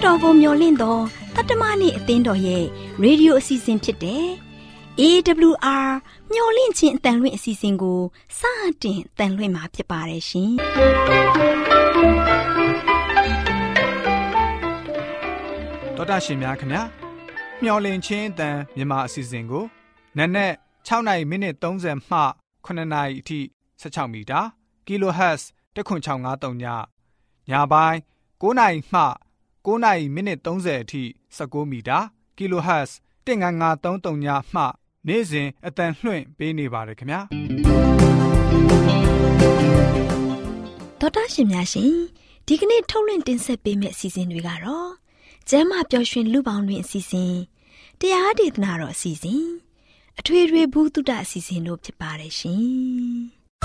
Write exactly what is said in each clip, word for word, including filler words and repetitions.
တော်ကိုမျှော်လင့်သောတတ္တမနေ့အသင်းတော်ရဲ့ရေဒီယိုအစီအစဉ်ဖြစ်တဲ့ အေး ဒဘလျူ အာ မျှော်လင့်ခြင်းအတန်လွင့်အစီအစဉ်ကိုစတင်တန်လွင့်မှာဖြစ်ပါတယ်ရှင်။တော်တာရှင်များခင်ဗျာမျှော်လင့်ခြင်းအတန်မြန်မာအစီအစဉ်ကိုနက်နက်၆နာရီမိနစ်၃၀မှခုနှစ်နာရီအထိ၁၆မီတာ Kilohertz တစ်ခွန်း၆၅၃ညညပိုင်း၉နာရီမှ၉နာရီမိနစ်၃၀အထိ၁၉မီတာ Kilohertz တစ်ငါးငါးသုံးသုံးညမှနေ့စဉ်အတန်လွှင့်ပေးနေပါတယ်ခင်ဗျာတော်တာရှင်များရှင်ဒီကနေ့ထုတ်လွှင့်တင်ဆက်ပေးမယ့်အစီအစဉ်တွေကတော့ကျမ်းမာပျော်ရွှင်လူပေါင်းတွင်အစီအစဉ်တရားဒေသနာတော်အစီအစဉ်အထွေထွေဘုဒ္ဓအစီအစဉ်တို့ဖြစ်ပါတယ်ရှင်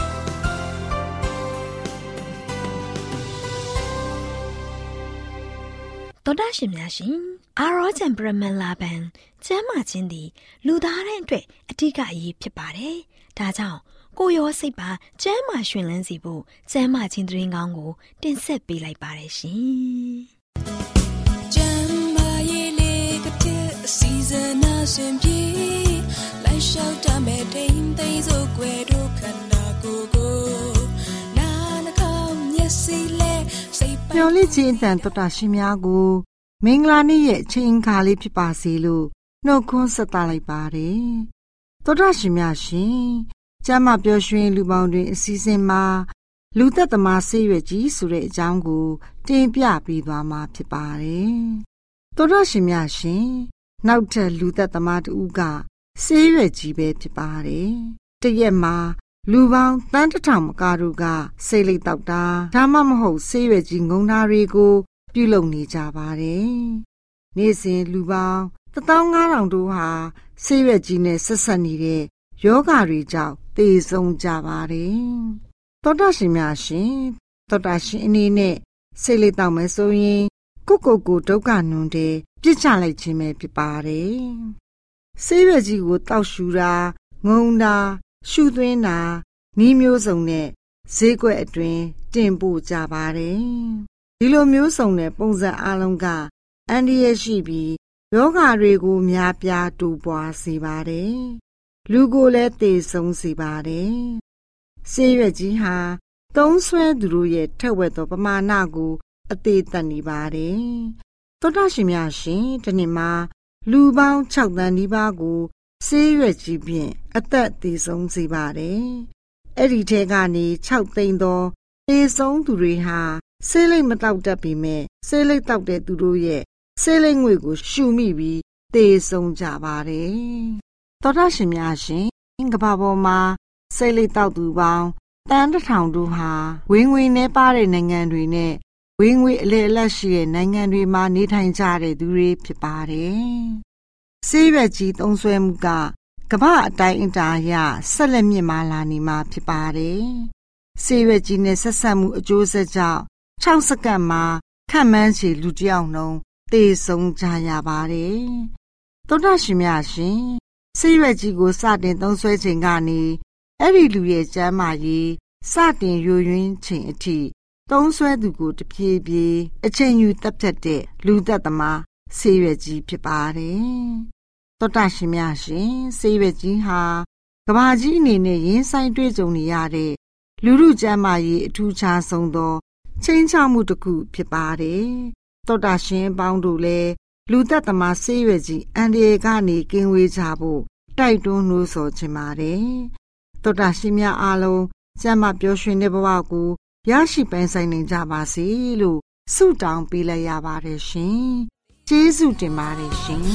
တော်တာရှင်များရှင်အာရောဂျန်ပရမန်လာဘန်ကျမ်းမာခြင်းသည်လူသားတိုင်းအတွက်အထူးအရေးဖြစ်ပါတယ်ဒါကြောင့်ကိုယ်ရောစိတ်ပါကျမ်းမာရှင်လန်းစီဖို့ကျမ်းမာခြင်းသတင်းကောင်းကိုတင်ဆက်ပေးလိုက်ပါတယ်ရှင်ကျမ်းမာရေးလေးကတဲ့အစီအစဉ်အစဉ်ပြေလိုက်လျှောက်တမဲ့တိမ်သိမ်းစို့ွယ်တို့ခန္ဓာကိုယ်ကိုနာနှကောင်းမျက်စိလဲစိတ်မျှော်လင့်ခြင်းအတန်တော်တာရှင်များကိုမင်္ဂလာနေ့ရဲ့အချိန်အခါလေးဖြစ်ပါစေလို့နှုတ်ခွန်းဆက်သလိုက်ပါတယ်တော်တာရှင်များရှင်ကျမ်းမာပျော်ရွှင်လူပေါင်းတွင်အစီအစဉ်မှာလူသက်သမားဆေးရွက်ကြီးဆိုတဲ့အကြောင်းကိုတင်ပြပေးသွားမှာဖြစ်ပါတယ်တော်တာရှင်များရှင်နောက်ထပ်လူသက်သမားတူကဆေးရွက်ကြီးပဲဖြစ်ပါတယ်တရက်မှာလူပေါင်းတန်းတစ်ထောင်မကတို့ကဆေးလိပ်တောက်တာဒါမှမဟုတ်ဆေးရွက်ကြီးငုံသားတွေကိုပြုလုပ်နေကြပါတယ်နေ့စဉ်လူပေါင်းတသောင်းငါးထောင်တို့ဟာဆေးရွက်ကြီးနဲ့ဆက်ဆက်နေတဲ့ယောဂတွေကြောင့်သေဆုံးကြပါတယ်သောတာရှင်များရှင်သောတာရှင်အနေနဲ့ဆေးလိပ်တောက်မယ်ဆိုရင်ကိုကိုကိုဒုက္ခနွန်တဲ့ပြစ်ချလိုက်ခြင်းပဲဖြစ်ပါတယ်ဆေးရွက်ကြီးကိုတောက်ရှူတာငုံတာရှူသွင်းတာနီးမျိုးစုံနဲ့ဈေးကွက်အတွင်းတင်ပို့ကြပါတယ်ဒီလိုမျိုးစုံတဲ့ပုံစံအလုံးကအန္တရာယ်ရှိပြီးယောဂတွေကိုများပြားတူပွားစေပါတယ်လူကိုလည်းသေဆုံးစေပါတယ်ဆေးရွက်ကြီးဟာသုံးဆွဲသူတို့ရဲ့ထက်ဝက်သောပမာဏကိုအသေးသက်နေပါတယ်သောတာရှင်များရှင်ဒီနေ့မှာလူပေါင်း၆သန်းနီးပါးကိုဆေးရွက်ကြီးဖြင့်အသက်သေဆုံးစေပါတယ်အဲ့ဒီထဲကနေ၆သိန်းသောသေဆုံးသူတွေဟာဆေးလိပ်မတောက်တတ်ပေမဲ့ဆေးလိပ်တောက်တဲ့သူတို့ရဲ့ဆေးလိပ်ငွေကိုရှုမိပြီးသေဆုံးကြပါတယ်သောတာရှင်များရှင်ကမ္ဘာပေါ်မှာဆေးလိပ်တောက်သူပေါင်းတန်းတစ်ထောင်တို့ဟာဝင်ငွေနဲ့ပါတဲ့နိုင်ငံတွေနဲ့ဝင်ငွေအလေအလတ်ရှိတဲ့နိုင်ငံတွေမှာနေထိုင်ကြတဲ့သူတွေဖြစ်ပါတယ်ဆေးရွက်ကြီးသုံးစွဲမှုကကမ္ဘာအတိုင်းအတာအရဆက်လက်မြင့်မားလာနေမှာဖြစ်ပါတယ်ဆေးရွက်ကြီးနဲ့ဆက်ဆက်မှုအကျိုးဆက်ကြောင့်၆စက္ကန့်မှာခန့်မှန်းခြေလူတစ်ယောက်နှုန်းသေဆုံးကြရပါတယ်သောတာရှင်များရှင်ဆေးရွက်ကြီးကိုစတင်သုံးစွဲချိန်ကနေအဲ့ဒီလူရဲ့ကျန်းမာရေးစတင်ယိုယွင်းချိန်အထိသုံးစွဲသူကိုတဖြည်းဖြည်းအချိန်ယူတပ်ဖြတ်တဲ့လူသက်သမားဆေးရွက်ကြီးဖြစ်ပါတယ်သောတာရှင်များရှင်ဆေးရွက်ကြီးဟာကမ္ဘာကြီးအနေနဲ့ရင်းဆိုင်တွေ့ကြုံနေရတဲ့လူမှုကျန်းမာရေးအထူးခြားဆုံးသောချိန်ချမှုတစ်ခုဖြစ်ပါတယ်သောတာရှင်ပေါင်းတို့လည်းလူသက်သမားဆေးရွက်ကြီးအန္တရာယ်ကနေကင်းဝေးကြဖို့တိုက်တွန်းနှိုးဆော်ခြင်းပါတယ်သောတာရှင်များအားလုံးကျမ်းမာပျော်ရွှင်တဲ့ဘဝကိုရရှိပိုင်ဆိုင်နိုင်ကြပါစေလို့ဆုတောင်းပေးလိုက်ရပါတယ်ရှင်ကျေးဇူးတင်ပါတယ်ရှင်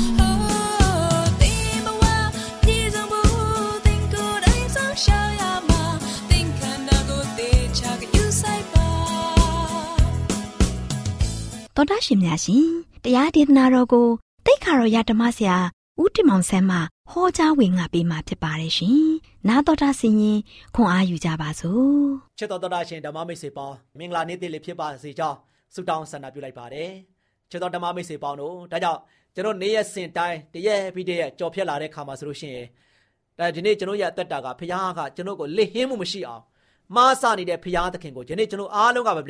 တော်တာရှင်များရှင်တရားဒေသနာတော်ကိုတိတ်ခါတော်ရဓမ္မဆရာဦးတင်မောင်ဆန်းမှဟောကြားဝင်ငါပေးมาဖြစ်ပါတယ်ရှင်။နာတော်တာဆင်ရင်ခွန်အားယူကြပါစို့။ချစ်တော်တော်တာရှင်ဓမ္မမိတ်ဆွေပေါင်းမင်္ဂလာနေ့တည်းလေးဖြစ်ပါစေကြောင်းဆုတောင်းဆန္ဒပြုလိုက်ပါတယ်။ချစ်တော်ဓမ္မမိတ်ဆွေပေါင်းတို့ဒါကြောင့်ကျွန်တော်နေ့ရက်စဉ်တိုင်းတရက်ပြီးတရက်ကြော်ဖြတ်လာတဲ့ခါမှာဆိုလို့ရှိရင်ဒါဒီနေ့ကျွန်တော်ရဲ့အသက်တာကဖခင်ကကျွန်တော်ကိုလစ်ဟင်းမှုမရှိအောင်မားစနေတဲ့ဖခင်သခင်ကိုဒီနေ့ကျွန်တော်အားလုံးကပဲ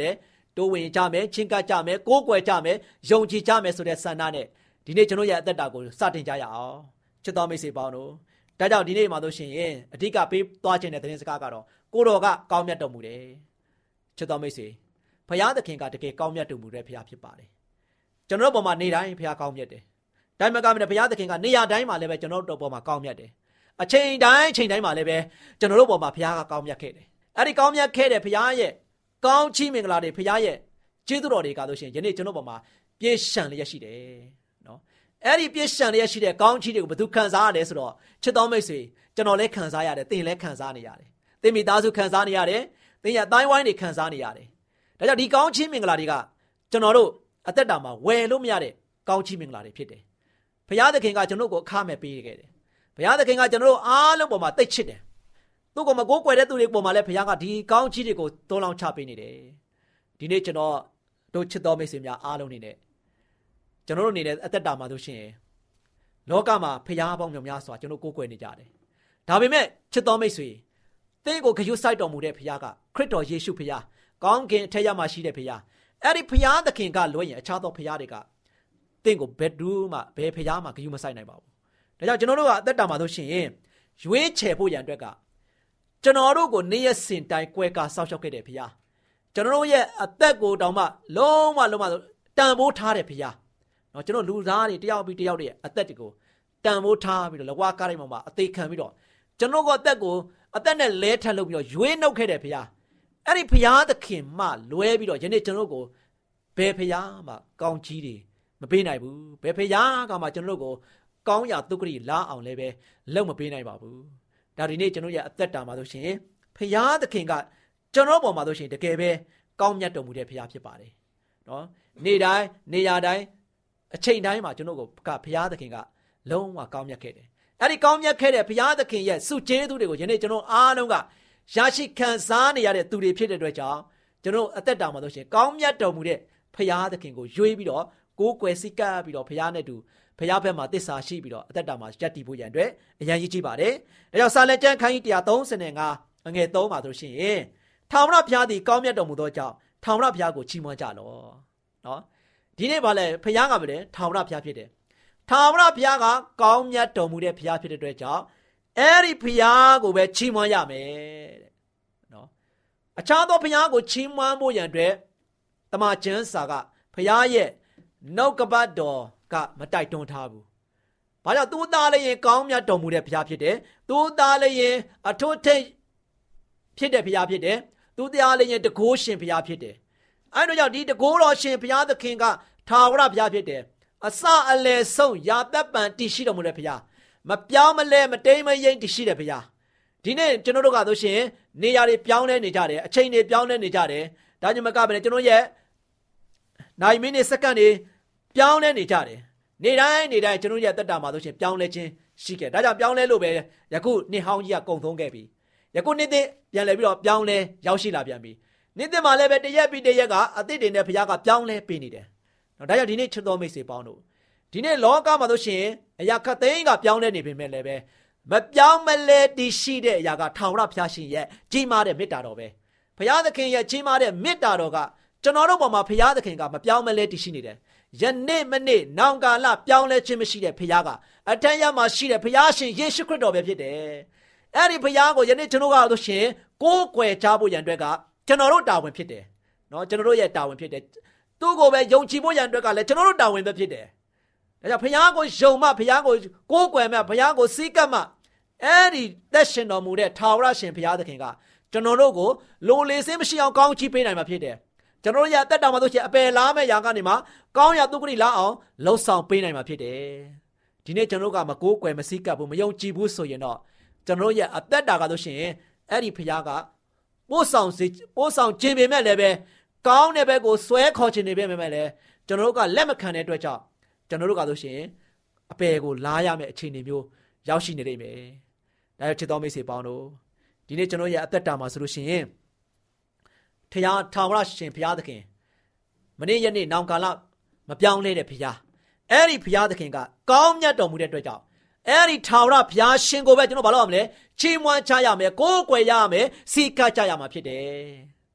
တိုးဝင်ကြမယ်ချင်းကပ်ကြမယ်ကိုးကွယ်ကြမယ်ယုံကြည်ကြမယ်ဆိုတဲ့ဆန္ဒနဲ့ဒီနေ့ကျွန်တော်ရဲ့အသက်တာကိုစတင်ကြရအောင်ချစ်တော်မိတ်ဆွေပေါင်းတို့ဒါကြောင့်ဒီနေ့မှာလို့ရှိရင်အဓိကပေးသွားခြင်းတဲ့သတင်းစကားကတော့ကိုတော်ကကောင်းမြတ်တော်မူတယ်ချစ်တော်မိတ်ဆွေဘုရားသခင်ကတကယ်ကောင်းမြတ်တော်မူတဲ့ဘုရားဖြစ်ပါတယ်ကျွန်တော်တို့ပေါ်မှာနေတိုင်းဘုရားကောင်းမြတ်တယ်ဒါမှမဟုတ်ဘုရားသခင်ကနေရာတိုင်းမှာလည်းပဲကျွန်တော်တို့ပေါ်မှာကောင်းမြတ်တယ်အချိန်တိုင်းအချိန်တိုင်းမှာလည်းပဲကျွန်တော်တို့ပေါ်မှာဘုရားကကောင်းမြတ်ခဲ့တယ်အဲ့ဒီကောင်းမြတ်ခဲ့တဲ့ဘုရားရဲ့ကောင်းချီးမင်္ဂလာတွေဘုရားရဲ့ကျေးဇူးတော်တွေကဆိုရှင်ယနေ့ကျွန်တော်ပေါ်မှာပြည့်စုံလျက်ရှိတယ်နော်အဲ့ဒီပြည့်စုံလျက်ရှိတဲ့ကောင်းချီးတွေကိုဘယ်သူခံစားရတယ်ဆိုတော့ချစ်တော်မိတ်ဆွေကျွန်တော်လည်းခံစားရတယ်သင်လည်းခံစားနေရတယ်သင်မိသားစုခံစားနေရတယ်သင်ရဲ့အတိုင်းဝိုင်းတွေခံစားနေရတယ်ဒါကြောင့်ဒီကောင်းချီးမင်္ဂလာတွေကကျွန်တော်တို့အသက်တာမှာဝယ်လို့မရတဲ့ကောင်းချီးမင်္ဂလာတွေဖြစ်တယ်ဘုရားသခင်ကကျွန်တော်ကိုအခမဲ့ပေးခဲ့တယ်ဘုရားသခင်ကကျွန်တော်တို့အားလုံးပေါ်မှာသိချစ်တယ်သူ့ကိုမကိုးကွယ်တဲ့သူတွေပေါ်မှာလည်းဘုရားကဒီကောင်းချီးတွေကိုသုံးလောင်းချပေးနေတယ်ဒီနေ့ကျွန်တော်တို့ချစ်တော်မိတ်ဆွေများအားလုံးနေနဲ့ကျွန်တော်တို့နေတဲ့အသက်တာမှာဆိုရှင်လောကမှာဘုရားပေါင်းမြောက်များစွာကျွန်တော်ကိုးကွယ်နေကြတယ်ဒါပေမဲ့ချစ်တော်မိတ်ဆွေသင်ကိုဂရုစိုက်တော်မူတဲ့ဘုရားကခရစ်တော်ယေရှုဘုရားကောင်းကင်အထက်ရမှာရှိတဲ့ဘုရားအဲ့ဒီဘုရားသခင်ကလွှဲရင်အခြားသောဘုရားတွေကသင်ကိုဘယ်သူမှဘယ်ဘုရားမှဂရုမစိုက်နိုင်ပါဘူးဒါကြောင့်ကျွန်တော်တို့ကအသက်တာမှာဆိုရှင်ရွေးချယ်ဖို့ရန်အတွက်ကကျွန်တော်တို့ကိုနေ့ရက်စဉ်တိုင်းကွဲကာဆောက်ရှောက်ခဲ့တဲ့ဘုရားကျွန်တော်တို့ရဲ့အသက်ကိုတောင်မှလုံးဝလုံးဝတန်ဖိုးထားတဲ့ဘုရားเนาะကျွန်တော်လူသားတွေတယောက်ပြီးတယောက်တွေရဲ့အသက်တွေကိုတန်ဖိုးထားပြီးတော့လဝါကားတိုင်းမှာအသေးခံပြီးတော့ကျွန်တော်ကအသက်ကိုအသက်နဲ့လဲထပ်လုပ်ပြီးတော့ရွေးနှုတ်ခဲ့တဲ့ဘုရားအဲ့ဒီဘုရားသခင်မှလွဲပြီးတော့ယနေ့ကျွန်တော်ကိုဘယ်ဘုရားမှကောင်းကြီးတွေမပေးနိုင်ဘူးဘယ်ဘုရားကမှကျွန်တော်ကိုကောင်းရာဒုက္ခတွေလာအောင်လည်းပဲလုံမပေးနိုင်ပါဘူးဒါဒီနေ့ကျွန်တော်ရဲ့အသက်တာမှာဆိုရှင်ဘုရားသခင်ကကျွန်တော်ပေါ်မှာဆိုရှင်တကယ်ပဲကောင်းမြတ်တော်မူတဲ့ဘုရားဖြစ်ပါတယ်နော်နေ့တိုင်းနေရာတိုင်းအချိန်တိုင်းမှာကျွန်တော်ကဘုရားသခင်ကလုံးဝကောင်းမြတ်ခဲ့တယ်အဲ့ဒီကောင်းမြတ်ခဲ့တဲ့ဘုရားသခင်ရဲ့စုကျေးဇူးတွေကိုယနေ့ကျွန်တော်အားလုံးကရရှိခံစားနေရတဲ့သူတွေဖြစ်တဲ့အတွက်ကြောင့်ကျွန်တော်အသက်တာမှာဆိုရှင်ကောင်းမြတ်တော်မူတဲ့ဘုရားသခင်ကိုရွေးပြီးတော့ကိုးကွယ်စိတ်ကပ်ပြီးတော့ဘုရားနဲ့တူဘုရားဘက်မှာသစ္စာရှိပြီးတော့အသက်တာမှာယက်တည်ဖို့ရန်အတွက်အရန်ကြီးကြည့်ပါတယ်။ဒါကြောင့်စာလက်ကျမ်းခန်းကြီးone thirty-fiveအငယ်threeမှာဆိုရှင်ထာဝရဘုရားသည်ကောင်းမြတ်တော်မူသောကြောင့်ထာဝရဘုရားကိုချီးမွမ်းကြလော့။နော်ဒီနေ့ပါလေဘုရားကပဲလေထာဝရဘုရားဖြစ်တယ်။ထာဝရဘုရားကကောင်းမြတ်တော်မူတဲ့ဘုရားဖြစ်တဲ့အတွက်ကြောင့်အဲ့ဒီဘုရားကိုပဲချီးမွမ်းရမယ်တဲ့။နော်အခြားသောဘုရားကိုချီးမွမ်းဖို့ရန်အတွက်တမန်ကျမ်းစာကဘုရားရဲ့နှုတ်ကပတ်တော်ကမတိုက်တွန်းထားဘူး။ဘာကြောင့်သူသားလည်းရင်ကောင်းမြတ်တော်မူတဲ့ဘုရားဖြစ်တယ်။သူသားလည်းရင်အထွတ်ထိပ်ဖြစ်တဲ့ဘုရားဖြစ်တယ်။သူသားလည်းရင်တကိုးရှင်ဘုရားဖြစ်တယ်။အဲဒါကြောင့်ဒီတကိုးတော်ရှင်ဘုရားသခင်ကထာဝရဘုရားဖြစ်တယ်။အစအလယ်ဆုံးယာသက်ပံတည်ရှိတော်မူတဲ့ဘုရားမပြောင်းမလဲမတိမ်မယိမ့်တည်ရှိတဲ့ဘုရားဒီနေ့ကျွန်တော်တို့ကဆိုရှင်နေရာတွေပြောင်းလဲနေကြတယ်အချိန်တွေပြောင်းလဲနေကြတယ်ဒါကြောင့်မကဘဲကျွန်တော်ရဲ့နိုင်မိနစ်စက္ကန့်တွေပြောင်းလဲနေကြတယ်နေတိုင်းနေတိုင်းကျွန်တော်ရဲ့တက်တာမှာဆိုရှင်ပြောင်းလဲခြင်းရှိခဲ့ဒါကြောင့်ပြောင်းလဲလို့ပဲယခုနှစ်ဟောင်းကြီးကကုံသုံးခဲ့ပြီယခုနှစ်သစ်ပြန်လဲပြီးတော့ပြောင်းလဲရောက်ရှိလာပြန်ပြီနှစ်သစ်မှာလည်းပဲတရက်ပြီးတရက်ကအသစ်တွေနဲ့ဘုရားကပြောင်းလဲပေးနေတယ်နော်ဒါကြောင့်ဒီနေ့ချစ်တော်မိတ်ဆွေပေါင်းတို့ဒီနေ့လောကမှာဆိုရှင်အရာခတ်သိမ်းကပြောင်းလဲနေပေမဲ့လည်းပဲမပြောင်းမလဲတည်ရှိတဲ့အရာကထာဝရဘုရားရှင်ရဲ့ကြီးမားတဲ့မေတ္တာတော်ပဲဘုရားသခင်ရဲ့ကြီးမားတဲ့မေတ္တာတော်ကကျွန်တော်တို့ပေါ်မှာဘုရားသခင်ကမပြောင်းမလဲတည်ရှိနေတယ်ယနေ့မနေ့နောင်ကာလပြောင်းလဲခြင်းမရှိတဲ့ဘုရားကအထက်ရမှာရှိတဲ့ဘုရားရှင်ယေရှုခရစ်တော်ပဲဖြစ်တယ်အဲ့ဒီဘုရားကိုယနေ့ကျွန်တော်ကဆိုရှင်ကိုးကွယ်ကြဖို့ရန်အတွက်ကကျွန်တော်တို့တာဝန်ဖြစ်တယ်နော်ကျွန်တော်တို့ရဲ့တာဝန်ဖြစ်တယ်သူ့ကိုပဲယုံကြည်ဖို့ရန်အတွက်ကလည်းကျွန်တော်တို့တာဝန်ပဲဖြစ်တယ်ဒါကြောင့်ဘုရားကိုယုံမှဘုရားကိုကိုးကွယ်မှဘုရားကိုစည်းကပ်မှအဲ့ဒီသက်ရှင်တော်မူတဲ့ထာဝရရှင်ဘုရားသခင်ကကျွန်တော်တို့ကိုလိုလေစင်းမရှိအောင်ကောင်းချီးပေးနိုင်မှာဖြစ်တယ်ကျွန်တော်တို့ရတက်တာမှာဆိုရှင်အပယ်လားမဲ့ຢာကနေမှကောင်းရာသူကတိလားအောင်လှုပ်ဆောင်ပေးနိုင်မှာဖြစ်တယ်ဒီနေ့ကျွန်တော်တို့ကမကိုးကွယ်မစည်းကပ်ဘူးမယုံကြည်ဘူးဆိုရင်တော့ကျွန်တော်တို့ရအသက်တာကဆိုရှင်အဲ့ဒီဘုရားကပို့ဆောင်စေပို့ဆောင်ခြင်းပေမဲ့လည်းပဲကောင်းတဲ့ဘက်ကိုဆွဲခေါ်ခြင်းနေပေမဲ့လည်းကျွန်တော်တို့ကလက်မခံတဲ့အတွက်ကြောင့်ကျွန်တော်တို့ကဆိုရှင်အပယ်ကိုလားရမယ့်အခြေအနေမျိုးရောက်ရှိနေနေမယ်ဒါကြောင့်ချစ်တော်မိတ်ဆွေပေါင်းတို့ဒီနေ့ကျွန်တော်ရဲ့အသက်တာမှာဆိုလို့ရှိရင်ထရာထာဝရရှင်ဘုရားသခင်မနေ့ရက်နေ့နောင်ကာလမပြောင်းလဲတဲ့ဘုရားအဲ့ဒီဘုရားသခင်ကကောင်းမြတ်တော်မူတဲ့အတွက်ကြောင့်အဲ့ဒီထာဝရဘုရားရှင်ကိုပဲကျွန်တော်ဘာလို့ရမလဲချီးမွမ်းချရမယ်ကိုးကွယ်ရမယ်စီကပ်ကြရမှာဖြစ်တယ်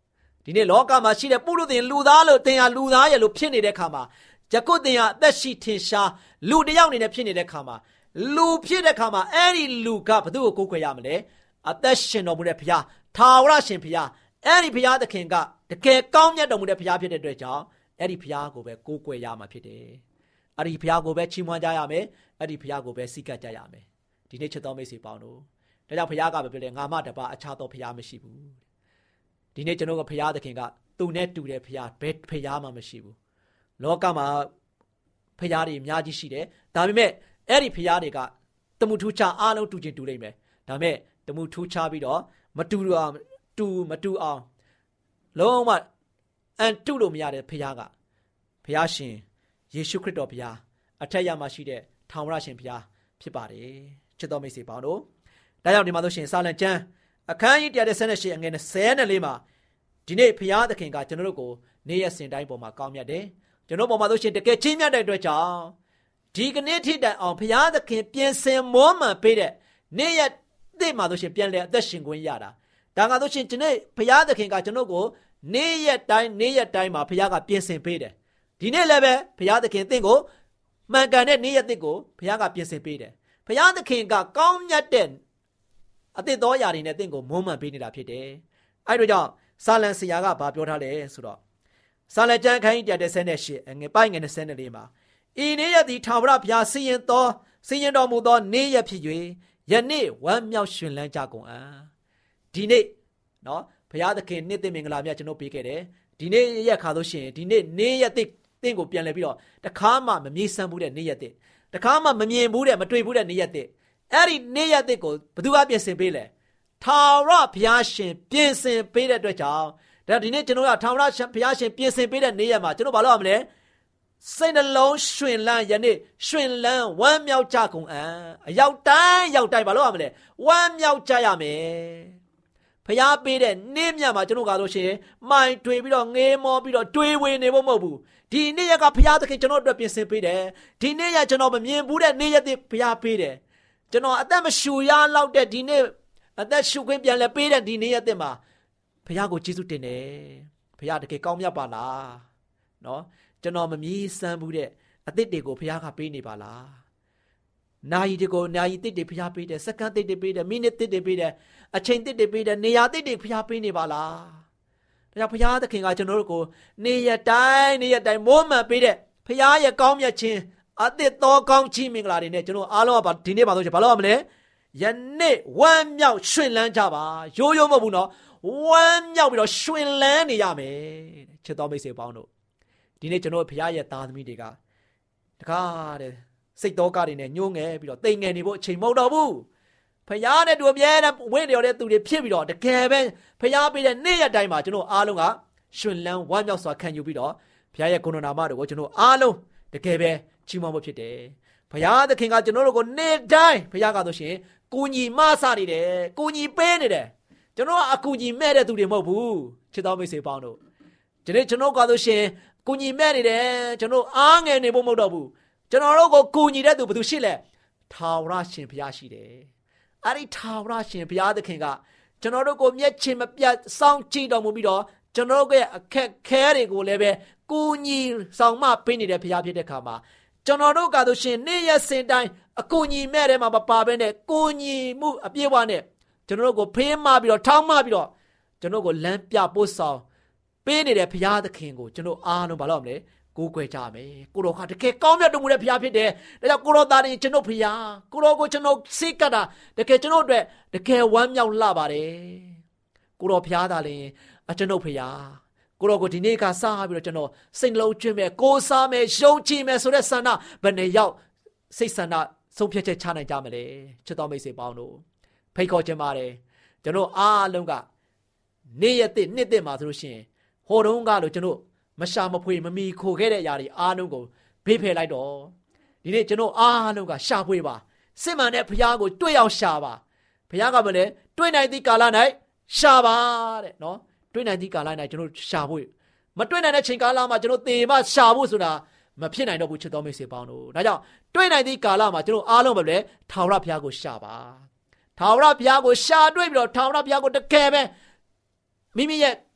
ဒီနေ့လောကမှာရှိတဲ့ပုရုသင်လူသားလို့တင်ဟာလူသားရဲ့လို့ဖြစ်နေတဲ့ခါမှာယခုတင်ဟာအသက်ရှိထင်ရှားလူတစ်ယောက်အနေနဲ့ဖြစ်နေတဲ့ခါမှာလူဖြစ်တဲ့ခါမှာအဲ့ဒီလူကဘယ်သူ့ကိုကိုးကွယ်ရမလဲအသက်ရှင်တော်မူတဲ့ဘုရားထာဝရရှင်ဘုရားအဲ့ဒီဘုရားသခင်ကတကယ်ကောင်းမြတ်တော်မူတဲ့ဘုရားဖြစ်တဲ့အတွက်ကြောင့်အဲ့ဒီဘုရားကိုပဲကိုးကွယ်ရမှာဖြစ်တယ်အဲ့ဒီဘုရားကိုပဲချီးမွမ်းကြရမယ်အဲ့ဒီဘုရားကိုပဲစိတ်ကပ်ကြရမယ်ဒီနေ့ချစ်တော်မိတ်ဆွေပေါင်းတို့ဒါကြောင့်ဘုရားကပဲပြောတယ်ငါမှတပါအခြားသောဘုရားမရှိဘူးဒီနေ့ကျွန်တော်ကဘုရားသခင်ကသူနဲ့တူတဲ့ဘုရားဘယ်ဘုရားမှမရှိဘူးလောကမှာဘုရားတွေအများကြီးရှိတယ်ဒါပေမဲ့အဲ့ဒီဘုရားတွေကတမှုထူးခြားအားလုံးတူချင်းတူလိမ့်မယ်ဒါပေမဲ့တမှုထူးခြားပြီးတော့မတူအောင်တူမတူအောင်လုံးဝအန်တူလို့မရတဲ့ဘုရားကဘုရားရှင်ယေရှုခရစ်တော်ဘုရားအထက်ရမှာရှိတဲ့ထာဝရရှင်ဘုရားဖြစ်ပါတယ်ချစ်တော်မိတ်ဆွေပေါင်းတို့ဒါကြောင့်ဒီမှာဆိုရှင်စာလံကျမ်းအခန်းကြီးone thirty-eightအငယ်twenty-fourမှာဒီနေ့ဘုရားသခင်ကကျွန်တော်တို့ကိုနေ့ရက်စဉ်တိုင်းပေါ်မှာကောင်းမြတ်တယ်ကျွန်တော်ပေါ်မှာဆိုရှင်တကယ်ချင်းမြတ်တဲ့အတွက်ကြောင့်ဒီကနေ့ထိတိုင်အောင်ဘုရားသခင်ပြင်ဆင်မောမှန်ပေးတဲ့နေ့ရက်သိမှာဆိုရှင်ပြန်လဲအသက်ရှင်ခွင့်ရတာဒါကဆိုရှင်ဒီနေ့ဘုရားသခင်ကကျွန်တော်ကိုနေ့ရက်တိုင်းနေ့ရက်တိုင်းမှာဘုရားကပြင်ဆင်ပေးတယ်ဒီနေ့လည်းပဲဘုရားသခင်သင်ကိုမှန်ကန်တဲ့နေ့ရက်သစ်ကိုဘုရားကပြင်ဆင်ပေးတယ်ဘုရားသခင်ကကောင်းမြတ်တဲ့အသစ်တော်ຢာတွေနဲ့သင်ကိုမွမ်းမံပေးနေတာဖြစ်တယ်အဲ့တို့ကြောင့်စာလံဆရာကဘာပြောထားလဲဆိုတော့စာလံကျမ်းခန်းကြီးone thirty-eightအငယ်ပိုင်းငယ်twenty-fourမှာဤနေ့ရက်သည်ထာဝရဘုရားစီရင်တော်စီရင်တော်မူသောနေ့ရက်ဖြစ်၍ယနေ့ဝမ်းမြောက်ရွှင်လန်းကြကုန်အံ့ဒီနေ့နော်ဘုရားသခင်နေ့သစ်မင်္ဂလာမြတ်ကျွန်တော်ပေးခဲ့တယ်ဒီနေ့ရက်ခါလို့ရှိရင်ဒီနေ့နေ့ရက်သစ်သင်ကိုပြန်လဲပြီးတော့တခါမှမမြင်ဆန်းဘူးတဲ့နေ့ရက်သစ်တခါမှမမြင်ဘူးတဲ့မတွေ့ဘူးတဲ့နေ့ရက်သစ်အဲ့ဒီနေ့ရက်သစ်ကိုဘယ်သူကပြင်ဆင်ပေးလဲထာဝရဘုရားရှင်ပြင်ဆင်ပေးတဲ့အတွက်ကြောင့်ဒါဒီနေ့ကျွန်တော်ကထာဝရဘုရားရှင်ပြင်ဆင်ပေးတဲ့နေ့ရက်မှာကျွန်တော်ဘာလုပ်ရမလဲစိတ်နှလုံးရွှင်လန်းယနေ့ရွှင်လန်းဝမ်းမြောက်ကြကုန်အံ့အရောက်တိုင်းရောက်တိုင်းဘာလုပ်ရမလဲဝမ်းမြောက်ကြရမယ်ဖျားပေးတဲ့နေ့မြတ်မှာကျွန်တော်ကားလို့ရှိရင်မိုင်တွေးပြီးတော့ငေးမောပြီးတော့တွေးဝေနေဖို့မဟုတ်ဘူးဒီနေ့ရက်ကဖျားသခင်ကျွန်တော်အတွက်ပြင်ဆင်ပေးတယ်ဒီနေ့ရက်ကျွန်တော်မမြင်ဘူးတဲ့နေ့ရက်တွေဖျားပေးတယ်ကျွန်တော်အသက်မရှူရလောက်တဲ့ဒီနေ့အသက်ရှူခွင့်ပြန်လဲပေးတဲ့ဒီနေ့ရက်တွေမှာဖျားကိုကျေးဇူးတင်တယ်ဖျားတကယ်ကောင်းမြတ်ပါလားနော်ကျွန်တော်မမြည်စမ်းဘူးတဲ့အသစ်တွေကိုဖျားကပေးနေပါလားနာယီတွေကိုနာယီတစ်တွေဖျားပေးတယ်စက္ကန့်တစ်တွေပေးတယ်မိနစ်တစ်တွေပေးတယ်အချိန်တစ်တွေပေးတယ်နေရာတစ်တွေဖျားပေးနေပါလားဒါကြောင့်ဖျားသခင်ကကျွန်တော်တို့ကိုနေရတိုင်းနေရတိုင်းမိုးမှန်ပေးတဲ့ဖျားရဲ့ကောင်းမြတ်ခြင်းအသစ်သောကောင်းချီးမင်္ဂလာတွေနဲ့ကျွန်တော်အားလုံးကဒီနေ့ပါဆိုချင်ဘာလို့ရမလဲယနေ့ဝမ်းမြောက်ရွှင်လန်းကြပါရိုးရိုးမဟုတ်ဘူးနော်ဝမ်းမြောက်ပြီးတော့ရွှင်လန်းနေရမယ်ချစ်တော်မိတ်ဆွေပေါင်းတို့ဒီနေ့ကျွန်တော်ဖျားရဲ့သားသမီးတွေကတကားတဲ့စိတ်တော်ကတွေနဲ့ညှိုးငယ်ပြီးတော့တိမ်ငယ်နေဖို့အချိန်မဟုတ်တော့ဘူးဖျားနဲ့တူအမြဲတမ်းဝင့်လျော်တဲ့သူတွေဖြစ်ပြီးတော့တကယ်ပဲဖျားပေးတဲ့နေ့ရက်တိုင်းမှာကျွန်တော်အားလုံးကရွှင်လန်းဝမ်းမြောက်စွာခံယူပြီးတော့ဖျားရဲ့ဂုဏနာမတော်ကိုကျွန်တော်အားလုံးတကယ်ပဲချီးမွမ်းဖို့ဖြစ်တယ်ဖျားသခင်ကကျွန်တော်တို့ကိုနေ့တိုင်းဖျားကဆိုရှင်ကိုညီမဆနေတယ်ကိုညီပေးနေတယ်ကျွန်တော်ကအကူညီမဲ့တဲ့သူတွေမဟုတ်ဘူးချစ်တော်မိတ်ဆွေပေါင်းတို့ဒီနေ့ကျွန်တော်ကဆိုရှင်ကိုညီမဲ့နေတယ်ကျွန်တော်အားငယ်နေဖို့မဟုတ်တော့ဘူးကျွန်တော်တို့ကိုကိုညီတဲ့သူဘယ်သူရှိလဲထာဝရရှင်ဘုရားရှိတယ်အဲ့ဒီထာဝရရှင်ဘုရားသခင်ကကျွန်တော်တို့ကိုမျက်ခြေမပြတ်စောင့်ကြည့်တော်မူပြီးတော့ကျွန်တော်တို့ရဲ့အခက်ခဲတွေကိုလည်းပဲကိုညီဆောင်မပေးနေတဲ့ဘုရားဖြစ်တဲ့ခါမှာကျွန်တော်တို့ကဆိုရှင်နေ့ရက်စဉ်တိုင်းအကူညီမဲ့တဲ့မှာမပါဘဲနဲ့ကိုညီမှုအပြည့်အဝနဲ့ကျွန်တော်တို့ကိုဖေးမပြီးတော့ထောင်းမပြီးတော့ကျွန်တော်ကိုလမ်းပြပို့ဆောင်ပေးနေတဲ့ဘုရားသခင်ကိုကျွန်တော်အားလုံးဘာလို့မလဲကိုးကွယ်ကြမယ်ကိုတော်ကတကယ်ကောင်းမြတ်တော်မူတဲ့ဘုရားဖြစ်တယ်ဒါကြောင့်ကိုတော်သားရင်ကျွန်တော်ဘုရားကိုတော်ကိုကျွန်တော်စိတ်ကတာတကယ်ကျွန်တော်အတွက်တကယ်ဝမ်းမြောက်လှပါတယ်ကိုတော်ဘုရားသားရင်အကျွန်တော်ဘုရားကိုတော်ကိုဒီနေ့ကစားပြီးတော့ကျွန်တော်စိတ်နှလုံးကျွင်းမယ်ကိုးစားမယ်ယုံကြည်မယ်ဆိုတဲ့ဆန္ဒဘယ်နဲ့ရောက်စိတ်ဆန္ဒဆုံးဖြတ်ချက်ချနိုင်ကြမလဲချစ်တော်မိတ်ဆွေပေါင်းတို့ဖိတ်ခေါ်ခြင်းပါတယ်ကျွန်တော်အားလုံးကနေ့ရက်တစ်နှစ်တစ်မှာဆိုလို့ရှိရင်ဟိုတုန်းကလို့ကျွန်တော်မရှာမဖွေမမီခိုခဲ့တဲ့အရာတွေအားလုံးကိုဘေးဖယ်လိုက်တော့ဒီနေ့ကျွန်တော်အားလုံးကရှာဖွေပါစစ်မှန်တဲ့ဘုရားကိုတွေ့အောင်ရှာပါဘုရားကမလဲတွေ့နိုင်သည့်ကာလ၌ရှာပါတဲ့နော်တွေ့နိုင်သည့်ကာလ၌ကျွန်တော်ရှာဖွေမတွေ့နိုင်တဲ့ချိန်ကာလမှာကျွန်တော်သေမရှာဖို့ဆိုတာမဖြစ်နိုင်တော့ဘူးချစ်တော်မိတ်ဆွေပေါင်းတို့ဒါကြောင့်တွေ့နိုင်သည့်ကာလမှာကျွန်တော်အားလုံးပဲလေထာဝရဘုရားကိုရှာပါထာဝရဘုရားကိုရှာတွေ့ပြီးတော့ထာဝရဘုရားကိုတကယ်ပဲမိမိရဲ့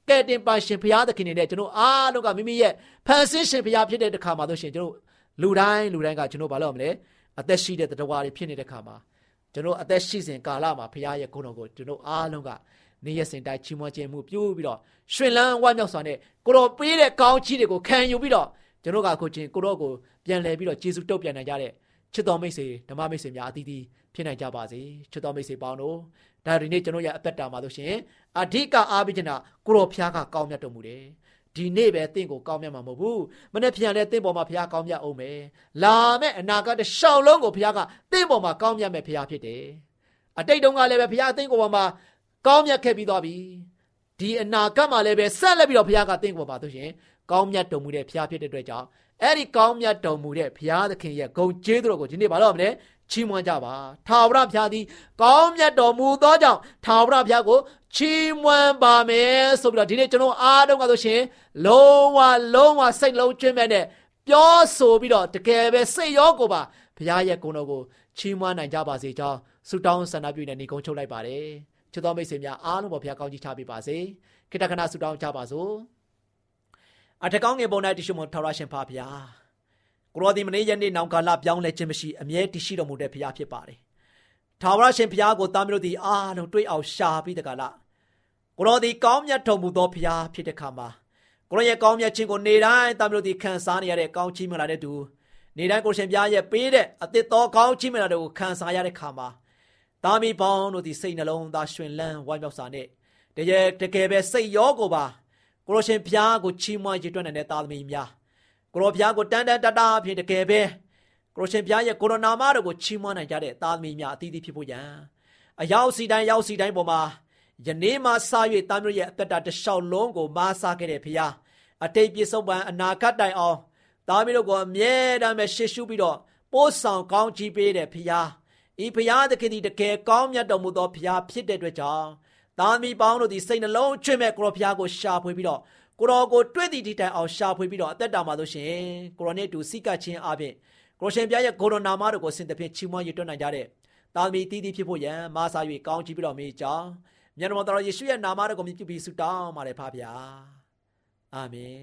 ကဲတင်ပါရှင်ဘုရားသခင်နေနဲ့ကျွန်တော်အားလုံးကမိမိရဲ့ဖန်ဆင်းရှင်ဘုရားဖြစ်တဲ့အခါမှာဆိုရှင်ကျွန်တော်လူတိုင်းလူတိုင်းကကျွန်တော်ဘာလုပ်မလဲအသက်ရှိတဲ့တရားတွေဖြစ်နေတဲ့အခါမှာကျွန်တော်အသက်ရှိစဉ်ကာလမှာဘုရားရဲ့ဂုဏ်တော်ကိုကျွန်တော်အားလုံးကနေရစဉ်တိုင်းချီးမွမ်းခြင်းမှုပြုပြီးတော့ရှင်လန်းဝမ်းမြောက်စွာနဲ့ကိုတော်ပေးတဲ့ကောင်းချီးတွေကိုခံယူပြီးတော့ကျွန်တော်ကကိုချင်းကိုတော်ကိုပြန်လဲပြီးတော့ယေရှုတုတ်ပြန်နိုင်ကြတဲ့ချစ်တော်မိတ်ဆွေဓမ္မမိတ်ဆွေများအသီးသီးဖြစ်နိုင်ကြပါစေချစ်တော်မိတ်ဆွေပေါင်းတို့ဒါဒီနေ့ကျွန်တော်ရဲ့အသက်တာမှာဆိုရှင်အဓိကအားပေးချင်တာကိုတော်ဖျားကကောင်းမြတ်တော်မူတယ်ဒီနေ့ပဲတင့်ကိုကောင်းမြတ်မှာမဟုတ်ဘူးမနေ့ပြန်လဲတင့်ပေါ်မှာဖျားကောင်းမြတ်အောင်မယ်လာမဲ့အနာဂတ်တစ်ရှောင်းလုံးကိုဖျားကတင့်ပေါ်မှာကောင်းမြတ်မဲ့ဖျားဖြစ်တယ်အတိတ်တုန်းကလည်းပဲဖျားတင့်ကိုပေါ်မှာကောင်းမြတ်ခဲ့ပြီးသွားပြီဒီအနာဂတ်မှာလည်းပဲဆက်လက်ပြီးတော့ဖျားကတင့်ကိုပေါ်မှာဆိုရှင်ကောင်းမြတ်တော်မူတဲ့ဖျားဖြစ်တဲ့အတွက်ကြောင့်အဲ့ဒီကောင်းမြတ်တော်မူတဲ့ဘုရားသခင်ရဲ့ဂုဏ်ကျေးဇူးတော်ကိုဒီနေ့ဘာလို့မလဲချီးမွမ်းကြပါထာဝရဘုရားသည်ကောင်းမြတ်တော်မူသောကြောင့်ထာဝရဘုရားကိုချီးမွမ်းပါမယ်ဆိုပြီးတော့ဒီနေ့ကျွန်တော်အားလုံးကဆိုရှင်လုံးဝလုံးဝစိတ်လုံးကျွမ်းမဲ့နဲ့ပြောဆိုပြီးတော့တကယ်ပဲစိတ်ရောကိုပါဘုရားရဲ့ဂုဏ်တော်ကိုချီးမွမ်းနိုင်ကြပါစေကြောင်းဆုတောင်းဆန္ဒပြုနေနေကုန်းချုပ်လိုက်ပါတယ်ချစ်တော်မိတ်ဆွေများအားလုံးပေါ်ဘုရားကောင်းချီးချပေးပါစေခိတ္တခဏဆုတောင်းကြပါစို့အထက်ကောင်းငယ်ပေါ်၌တရှိမထာဝရရှင်ဖာဘုရားကိုရောဒီမနေ့ယနေ့နောင်ကာလပြောင်းလဲခြင်းမရှိအမြဲတရှိတော်မူတဲ့ဘုရားဖြစ်ပါတယ်ထာဝရရှင်ဘုရားကိုတာမျိုးတို့ဒီအားလုံးတွေ့အောင်ရှာပြီးတကလားကိုရောဒီကောင်းမြတ်တော်မူသောဘုရားဖြစ်တဲ့ခါမှာကိုရောရဲ့ကောင်းမြတ်ခြင်းကိုနေတိုင်းတာမျိုးတို့ဒီခံစားနေရတဲ့ကောင်းချီးမလာတဲ့သူနေတိုင်းကိုရှင်ဘုရားရဲ့ပေးတဲ့အသစ်သောကောင်းချီးမလာတဲ့ကိုခံစားရတဲ့ခါမှာတာမီပေါင်းတို့ဒီစိတ်နှလုံးသားရွှင်လန်းဝမ်းမြောက်စွာနဲ့တကယ်တကယ်ပဲစိတ်ရောကိုပါကိုရောရှင်ဘုရားကိုချီးမွမ်းရည်တွက်နေတဲ့သားသမီးများကိုရောဘုရားကိုတန်တန်တတာအဖြစ်တကယ်ပဲကိုရောရှင်ဘုရားရဲ့ကိုရိုနာမတော်ကိုချီးမွမ်းနိုင်ကြတဲ့သားသမီးများအသီးသီးဖြစ်ဖို့ရန်အရောက်စီတိုင်းရောက်စီတိုင်းပေါ်မှာယနေ့မှစ၍သားမျိုးရဲ့အသက်တာတစ်လျှောက်လုံးကိုမဆာခဲ့တဲ့ဘုရားအတိတ်ပြည့်စုံပန်အနာဂတ်တိုင်အောင်သားမျိုးတို့ကိုအမြဲတမ်းပဲရှေ့ရှုပြီးတော့ပို့ဆောင်ကောင်းချီးပေးတဲ့ဘုရားဤဘုရားသခင်ဒီတကယ်ကောင်းမြတ်တော်မူသောဘုရားဖြစ်တဲ့အတွက်ကြောင့်သားသမီးပေါင်းတို့ဒီစိတ်နှလုံးချွတ်မဲ့ကိုရောဘုရားကိုရှာဖွေပြီးတော့ကိုရောကိုတွေ့သည့်ဒီတိုင်အောင်ရှာဖွေပြီးတော့အသက်တာမှာဆိုရှင်ကိုရောနဲ့တူစိကချင်းအပြင်ကိုရှင်ဘုရားရဲ့ကိုရိုနာမတော်ကိုဆင်သဖြင့်ချီးမွမ်းရတွက်နိုင်ကြတဲ့သားသမီးတည်တည်ဖြစ်ဖို့ရန်မဆာ၍ကောင်းချီးပြီးတော့မိကြောင်းမြတ်တော်တော်ယေရှုရဲ့နာမတော်ကိုမြှုပ်ပြီးဆုတောင်းပါတယ်ဖပါဗျာအာမင်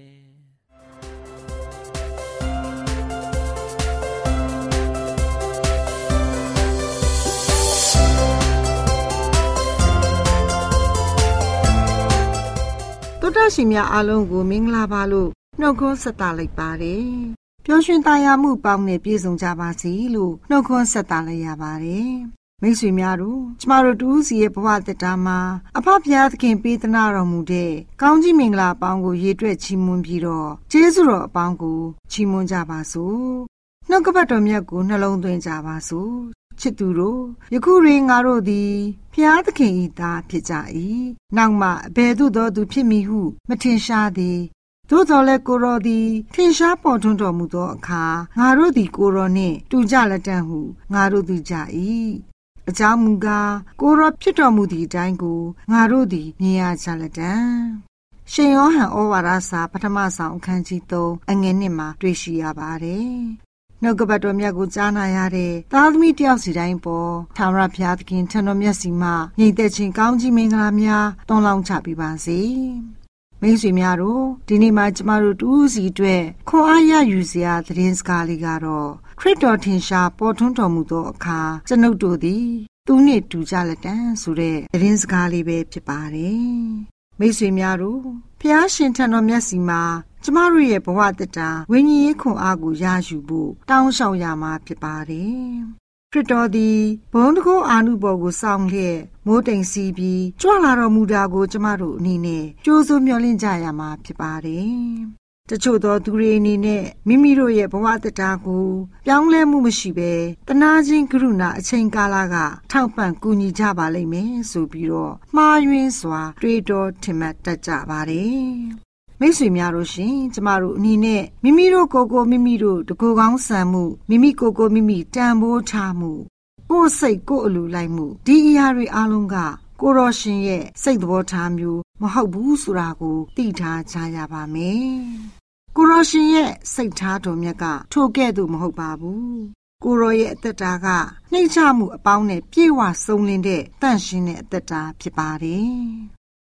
တောတာရှင်များအားလုံးကိုမင်္ဂလာပါလို့နှုတ်ခွန်းဆက်သလိုက်ပါတယ်ပျော်ရွှင်သားရမှုပေါင်းနဲ့ပြည့်စုံကြပါစေလို့နှုတ်ခွန်းဆက်သလိုက်ရပါတယ်မိတ်ဆွေများတို့ကျမတို့တူးစီရဲ့ဘဝတတာမှာအဖဖျားသခင်ပေးသနာတော်မူတဲ့ကောင်းကြီးမင်္ဂလာအပေါင်းကိုရေတွက်ချီးမွမ်းပြီးတော့ကျေးဇူးတော်အပေါင်းကိုချီးမွမ်းကြပါစို့နှုတ်ကပတ်တော်မြတ်ကိုနှလုံးသွင်းကြပါစို့ချစ်သူတို့ယခုရင်ငါတို့သည်ဖျားသခင်၏သားဖြစ်ကြ၏နောက်မှအဘယ်သို့သောသူဖြစ်မည်ဟုမထင်ရှားသည်သို့တော်လည်းကိုရောသည်ထင်ရှားပေါ်ထွန်းတော်မူသောအခါငါတို့သည်ကိုရောနှင့်တူကြလက်တံဟုငါတို့သိကြ၏အကြောင်းမူကားကိုရောဖြစ်တော်မူသည့်အတိုင်းကိုငါတို့သည်မြင်ရကြလက်တံရှင်ယောဟန်ဩဝါဒစာပထမဆောင်အခန်းကြီးသုံးအငယ်နှစ်မှာတွေ့ရှိရပါတယ်နှုတ်ကပတ်တော်မြတ်ကိုကြားနာရတဲ့သားသမီးတယောက်စီတိုင်းပေါ်ထာဝရဘုရားသခင်ထံတော်မြတ်စီမှညီသက်ချင်းကောင်းကြီးမင်္ဂလာများတောင်းလောင်းချပေးပါစေမိတ်ဆွေများတို့ဒီနေ့မှာကျမတို့တူးစီအတွက်ခွန်အားရယူစရာသတင်းစကားလေးကတော့ခရစ်တော်ထင်ရှားပေါ်ထွန်းတော်မူသောအခါကျွန်ုပ်တို့သည်သူနှင့်တူကြလက်တံဆိုတဲ့သတင်းစကားလေးပဲဖြစ်ပါတယ်မိတ်ဆွေများတို့ဖျားရှင်ထံတော်မြတ်စီမှာကျမတို့ရဲ့ဘဝတတာဝိညာဉ်ရေးခွန်အားကိုရယူဖို့တောင်းလျှောက်ရမှာဖြစ်ပါတယ်ခရစ်တော်သည်ဘုန်းတကုအာနုဘော်ကိုစောင့်လျက်မိုးတိမ်စီးပြီးကြွလာတော်မူတာကိုကျမတို့အနေနဲ့ကြိုးစိုးမျှော်လင့်ကြရမှာဖြစ်ပါတယ်တချို့သောသူတွေအနေနဲ့မိမိတို့ရဲ့ဘဝတတာကိုပြောင်းလဲမှုမရှိဘဲတနာချင်းကရုဏာအချိန်ကာလကထောက်ပံ့ကူညီကြပါလိမ့်မယ်ဆိုပြီးတော့မှားယွင်းစွာတွေးတောထင်မှတ်တတ်ကြပါတယ်မိတ်ဆွေများတို့ရှင်ကျမတို့အနေနဲ့မိမိတို့ကိုယ်ကိုမိမိတို့တကူကောင်းဆန်မှုမိမိကိုယ်ကိုမိမိတန်ဖိုးထားမှုကိုယ်စိတ်ကိုယ်အလိုလိုက်မှုဒီအရာတွေအလုံးကကိုရောရှင်ရဲ့စိတ်သဘောထားမျိုးမဟုတ်ဘူးဆိုတာကိုသိထားကြရပါမယ်ကိုရောရှင်ရဲ့စိတ်ထားတော်မြတ်ကထိုကဲ့သို့မဟုတ်ပါဘူးကိုရောရဲ့အသက်တာကနှိမ့်ချမှုအပေါင်းနဲ့ပြည့်ဝစုံလင်တဲ့တန့်ရှင်းတဲ့အသက်တာဖြစ်ပါတယ်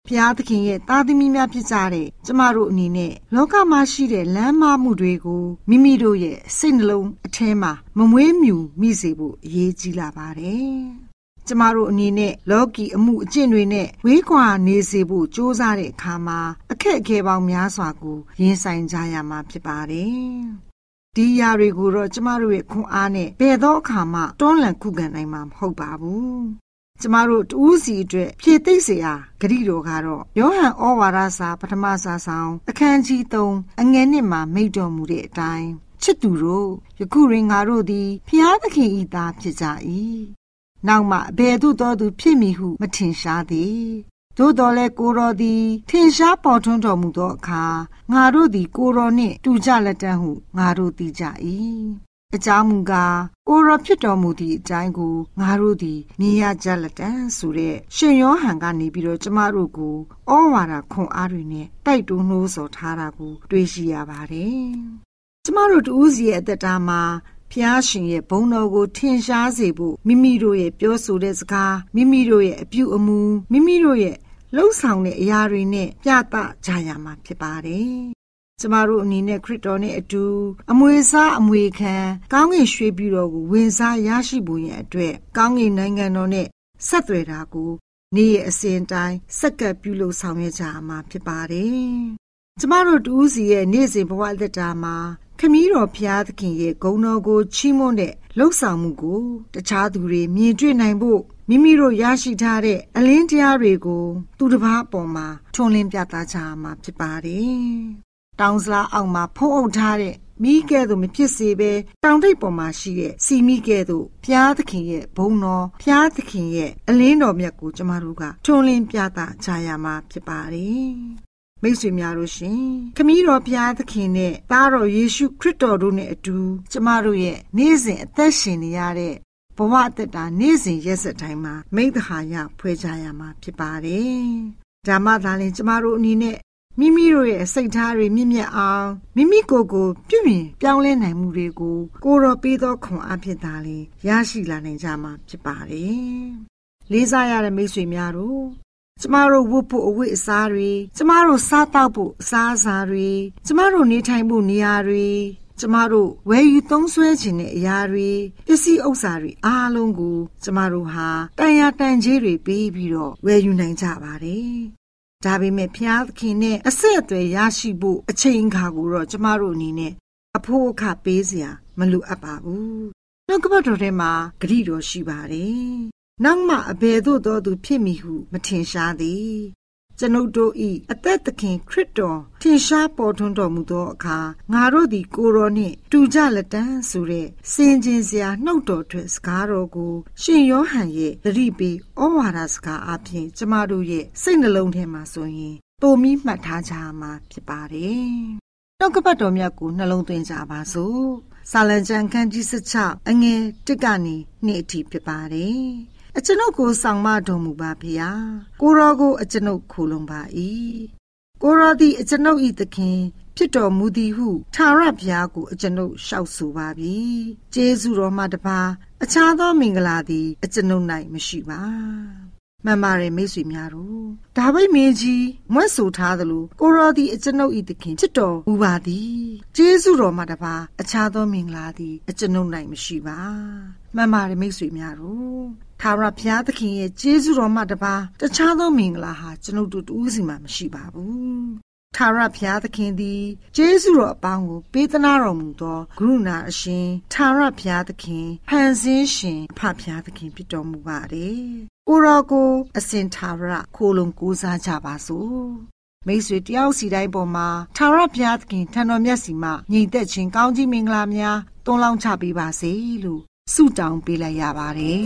ဖျားသခင်ရဲ့သားသမီးများဖြစ်ကြတဲ့ကျမတို့အနေနဲ့လောကမှာရှိတဲ့လမ်းမမှုတွေကိုမိမိတို့ရဲ့စိတ်နှလုံးအထဲမှာမမွေးမြူမိစေဖို့အရေးကြီးလာပါတယ်။ကျမတို့အနေနဲ့လောကီအမှုအကျင့်တွေနဲ့ဝေးကွာနေစေဖို့ကြိုးစားတဲ့အခါမှာအခက်အခဲပေါင်းများစွာကိုရင်ဆိုင်ကြရမှာဖြစ်ပါတယ်။ဒီຢာတွေကိုတော့ကျမတို့ရဲ့ခွန်အားနဲ့ဘယ်သောအခါမှတွန်းလှန်ခုခံနိုင်မှာမဟုတ်ပါဘူး။ကျမတို့တူးစီအတွက်ဖြည့်သိမ့်เสียဂရိတော်ကတော့ယောဟန်ဩဝါဒစာပထမစာဆောင်အခန်းကြီးသုံးအငယ်နှစ်မှာမိန့်တော်မူတဲ့အတိုင်းချစ်သူတို့ယခုရင်ငါတို့သည်ဖျားသခင်၏သားဖြစ်ကြ၏နောက်မှအဘယ်သို့သောသူဖြစ်မည်ဟုမထင်ရှားသည်သို့တော်လည်းကိုတော်သည်ထင်ရှားပေါ်ထွန်းတော်မူသောအခါငါတို့သည်ကိုတော်နှင့်တူကြလက်တန်းဟုငါတို့သိကြ၏အကြောင်းမူကားကိုရောဖြစ်တော်မူသည့်အတိုင်းကိုငါတို့သည်မြင်ရကြလက်တန်းဆိုတဲ့ရှင်ယောဟန်ကနေပြီးတော့ကျမတို့ကိုဩဝါဒခွန်အားတွေနဲ့တိုက်တွန်းနှိုးဆော်ထားတာကိုတွေ့ရှိရပါတယ်။ကျမတို့တူးစီရဲ့အသက်တာမှာဖျားရှင်ရဲ့ဘုန်းတော်ကိုထင်ရှားစေဖို့မိမိတို့ရဲ့ပြောဆိုတဲ့စကားမိမိတို့ရဲ့အပြုအမူမိမိတို့ရဲ့လှုပ်ဆောင်တဲ့အရာတွေနဲ့ပြသကြရမှာဖြစ်ပါတယ်။ကျမတို့အနေနဲ့ခရစ်တော်နဲ့အတူအမွေစားအမွေခံကောင်းကင်ရွှေပြည်တော်ကိုဝင်စားရရှိဖို့ရန်အတွက်ကောင်းကင်နိုင်ငံတော်နဲ့ဆက်သွယ်တာကိုနေ့ရက်အစဉ်တိုင်းစက္ကပ်ပြုလုပ်ဆောင်ရကြမှာဖြစ်ပါတယ်။ကျမတို့တူးစီရဲ့နေ့စဉ်ဘဝသက်တာမှာခမည်းတော်ဖျားသခင်ရဲ့ဂုဏ်တော်ကိုချီးမွမ်းတဲ့လှုပ်ဆောင်မှုကိုတခြားသူတွေမြင်တွေ့နိုင်ဖို့မိမိတို့ရရှိထားတဲ့အလင်းတရားတွေကိုသူတစ်ပါးအပေါ်မှာထွန်းလင်းပြသကြမှာဖြစ်ပါတယ်။တောင်စလားအောက်မှာဖုံးအုပ်ထားတဲ့မိကဲ့သို့မဖြစ်စေဘဲတောင်ထိပ်ပေါ်မှာရှိတဲ့စီမိကဲ့သို့ဖျားသခင်ရဲ့ဘုန်းတော်ဖျားသခင်ရဲ့အလင်းတော်မြတ်ကိုကျမတို့ကထွန်းလင်းပြသကြရမှာဖြစ်ပါတယ်။မိတ်ဆွေများတို့ရှင်ခမည်းတော်ဘုရားသခင်နဲ့သားတော်ယေရှုခရစ်တော်တို့နဲ့အတူကျမတို့ရဲ့နေ့စဉ်အသက်ရှင်နေရတဲ့ဘဝအသက်တာနေ့စဉ်ရက်ဆက်တိုင်းမှာမိတ္တဟာယဖွဲ့ကြရမှာဖြစ်ပါတယ်။ဒါမှသာလျှင်ကျမတို့အနေနဲ့မိမိတို့ရဲ့စိတ်ထားတွေမြင့်မြတ်အောင်မိမိကိုယ်ကိုပြုမြင်ပြောင်းလဲနိုင်မှုတွေကိုကိုယ်တော်ပေးသောခွန်အားဖြင့်သာလျှင်ရရှိလာနိုင်ကြမှာဖြစ်ပါတယ်။လေးစားရတဲ့မိတ်ဆွေများတို့ကျမတို့ဝတ်ဖို့အဝတ်အစားတွေကျမတို့စားတောက်ဖို့အစားအစာတွေကျမတို့နေထိုင်ဖို့နေရာတွေကျမတို့ဝယ်ယူသုံးစွဲခြင်းတဲ့အရာတွေပစ္စည်းဥစ္စာတွေအားလုံးကိုကျမတို့ဟာတန်ရာတန်ကြေးတွေပေးပြီးတော့ဝယ်ယူနိုင်ကြပါတယ်။ဒါပေမဲ့ဘုရားသခင်နဲ့အဆက်အသွယ်ရရှိဖို့အချိန်အခါကိုတော့ကျမတို့အနေနဲ့အဖို့အခပေးစရာမလိုအပ်ပါဘူး။နှုတ်ကပတ်တော်ထဲမှာဂရုတော်ရှိပါတယ်။နောက်မှအဘယ်သို့သောသူဖြစ်မည်ဟုမထင်ရှားသည်ကျွန်ုပ်တို့၏အသက်သခင်ခရစ်တော်ထင်ရှားပေါ်ထွန်းတော်မူသောအခါငါတို့သည်ကိုယ်တော်နှင့်တူကြလက်တန်းဆိုတဲ့စင်ကြင်စရာနှုတ်တော်ထွက်စကားတော်ကိုရှင်ယောဟန်ရဲ့သတိပေးဩဝါဒစကားအပြင်ကျမတို့ရဲ့စိတ်နှလုံးထဲမှာဆိုရင်ပုံမိမှတ်ထားကြမှာဖြစ်ပါတယ်။နှုတ်ကပတ်တော်မြတ်ကိုနှလုံးသွင်းကြပါစို့။စာလံကျမ်းခန်းကြီး၁၆အငယ်တစ်ကနေနှစ်အထိဖြစ်ပါတယ်။အကျွန်ုပ်ကိုဆောင်မတော်မူပါဗျာကိုရောကိုအကျွန်ုပ်ခိုလုံပါ၏ကိုရောသည်အကျွန်ုပ်၏သခင်ဖြစ်တော်မူသည်ဟုထာဝရဘုရားကိုအကျွန်ုပ်လျှောက်ဆိုပါပြီကျေးဇူးတော်မှတပါးအခြားသောမင်္ဂလာသည်အကျွန်ုပ်၌မရှိပါမှန်ပါတယ်မိတ်ဆွေများတို့ဒါဝိဒ်မင်းကြီးမွဲ့ဆိုထားသလိုကိုရောသည်အကျွန်ုပ်၏သခင်ဖြစ်တော်မူပါသည်ကျေးဇူးတော်မှတပါးအခြားသောမင်္ဂလာသည်အကျွန်ုပ်၌မရှိပါမှန်ပါတယ်မိတ်ဆွေများတို့ထာဝရဘုရားသခင်ရဲ့ကျေးဇူးတော်မှတပါးတခြားသောမင်္ဂလာဟာကျွန်ုပ်တို့တူးစီမှာမရှိပါဘူးထာဝရဘုရားသခင်သည်ကျေးဇူးတော်အပေါင်းကိုပေးသနာတော်မူသောကရုဏာအရှင်ထာဝရဘုရားသခင်ဖန်ဆင်းရှင်ဖဘုရားသခင်ဖြစ်တော်မူပါတယ်ကိုရောကိုအစဉ်ထာဝရခိုလုံကိုးစားကြပါစို့မိတ်ဆွေတယောက်စီတိုင်းပေါ်မှာထာဝရဘုရားသခင်ထံတော်မြတ်စီမှညီသက်ခြင်းကောင်းကြီးမင်္ဂလာများတွန်းလောင်းချပေးပါစေလို့ဆုတောင်းပေးလိုက်ရပါတယ်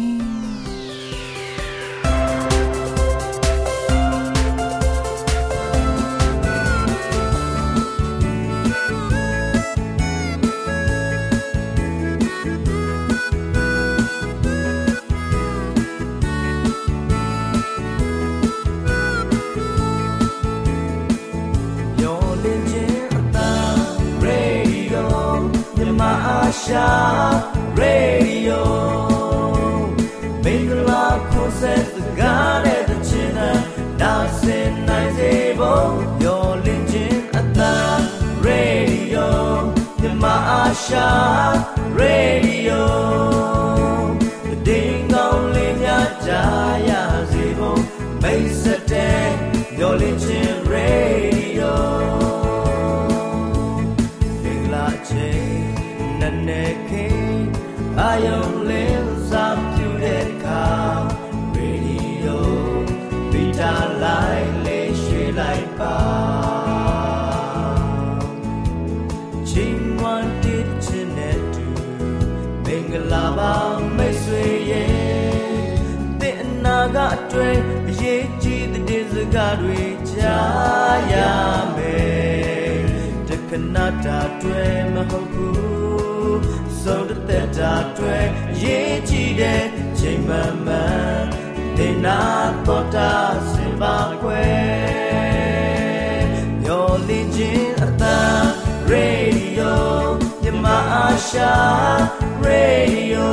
ရှာရေဒီယိုမင်္ဂလာကိုဆက်စကားတဲ့ချင်တဲ့ဒါစင်နိုင် Asha Radio Ding dong ling ya jaya zibo Maisate Yolichin Radio Bingla che naneke Ayong ling sam pyu de ka Radio Vita lai le shwe lai pa Lava mai sui ye te na ga twe ye ji the days ga dwe cha ya me te kana ta twe ma ho ku so the ta twe ye ji de chain ma ma te na to ta sin ba kwe yo lin jin ata radio Yama Asha Radio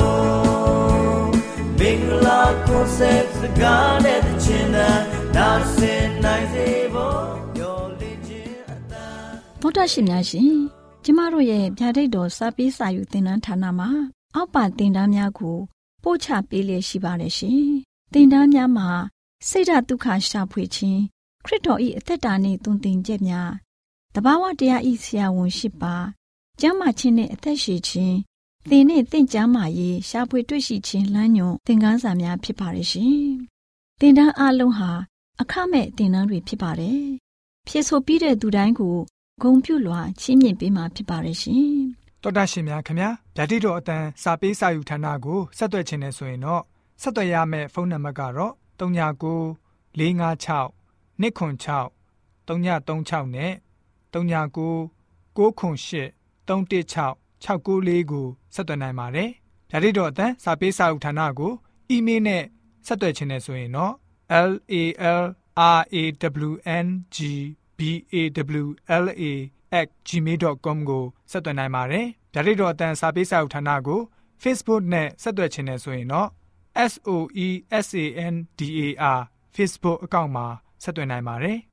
Bingla concepts the God at the China That's in nice evil Your legend သောတာရှင်များရှင်ကျမတို့ရဲ့ဗျာဒိတ်တော်စာပေးစာယူသင်တန်းဌာနမှာအောက်ပါသင်တန်းများကိုပို့ချပေးလျက်ရှိပါတယ်ရှင်သင်တန်းများမှာစိတ်ဓာတ်ဒုက္ခရှာဖွေခြင်းခရစ်တော်၏အသက်တာနှင့်သွန်သင်ချက်များတဘာဝတရား၏ဆရာဝန်ရှိပါကျမ်းမာခြင်းနဲ့အသက်ရှည်ခြင်းသင်နဲ့သင်ကျမ်းမာရေးရှားဖွေတွေ့ရှိခြင်းလမ်းညွန်သင်ခန်းစာများဖြစ်ပါရဲ့ရှင်။သင်တန်းအလုံးဟာအခမဲ့သင်တန်းတွေဖြစ်ပါတယ်။ဖြည့်ဆို့ပြီးတဲ့သူတိုင်းကိုဂုဏ်ပြုလွှာချီးမြှင့်ပေးမှာဖြစ်ပါရဲ့ရှင်။တော်တာရှင်များခင်ဗျာဗျာဒိတ်တော်အတန်းစာပေးစာယူဌာနကိုဆက်သွယ်ခြင်းနဲ့ဆိုရင်တော့ဆက်သွယ်ရမယ့်ဖုန်းနံပါတ်ကတော့၃၉၉လေး၅၆၂ခွန်၆၃၃၆နဲ့၃၉၉၉ခွန်၈၃၁၆၆၉လေးကိုဆက်သွင်းနိုင်ပါတယ်။ဒါ့အပြင်တော့အတန်းစာပေးစာဥထာဏာကိုအီးမေးလ်နဲ့ဆက်သွယ်ခြင်းနဲ့ဆိုရင်တော့ l a l r a w n g b a w l a at gmail dot com ကိုဆက်သွင်းနိုင်ပါတယ်။ဒါ့အပြင်တော့အတန်းစာပေးစာဥထာဏာကို Facebook နဲ့ဆက်သွယ်ခြင်းနဲ့ဆိုရင်တော့ S O E S A N D A R Facebook အကောင့်မှာဆက်သွင်းနိုင်ပါတယ်။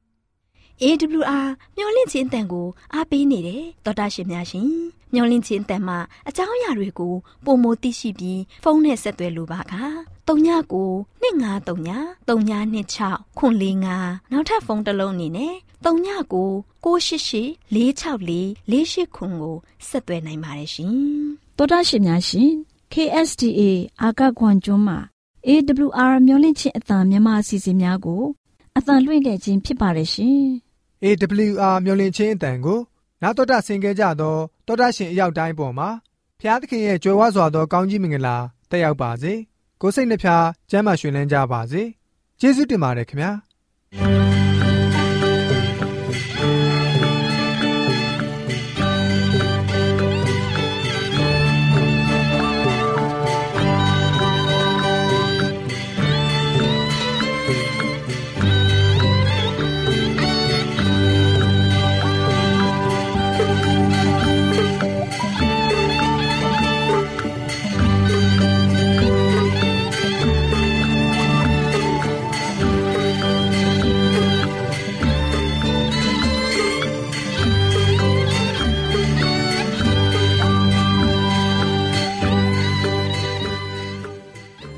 A W R မျော်လင့်ခြင်းအတန်ကိုအားပေးနေတယ်တော်တာရှင်များရှင်မျော်လင့်ခြင်းအတန်မှာအကြောင်းအရာတွေကိုပုံမသိရှိပြီးဖုန်းနဲ့ဆက်သွယ်လိုပါက၃ညကို၂၅၃ည၃ည၂၆ခွန်၄၅နောက်ထပ်ဖုန်းတစ်လုံးအနေနဲ့၃ညကို၉၈၈၄၆၄၄၈ခွန်ကိုဆက်သွယ်နိုင်ပါတယ်ရှင်တော်တာရှင်များရှင် K S D A အာကခွန်ကျွန်းမှာ A W R မျော်လင့်ခြင်းအတန်မြန်မာအစီအစဉ်များကိုအတန်လွှင့်ခဲ့ခြင်းဖြစ်ပါတယ်ရှင် A W R မျော်လင့်ခြင်းအတန်ကိုနာတော်တာဆင် ခဲ့ကြသောတော်တာရှင်အရောက်တိုင်းပေါ်မှာဖျားသခင်ရဲ့ကြွယ်ဝစွာသောကောင်းကြီးမင်္ဂလာတက်ရောက်ပါစေကိုယ်စိတ်နှဖျားကျမ်းမာရွှင်လန်းကြပါစေကျေးဇူးတင်ပါတယ်ခင်ဗျာ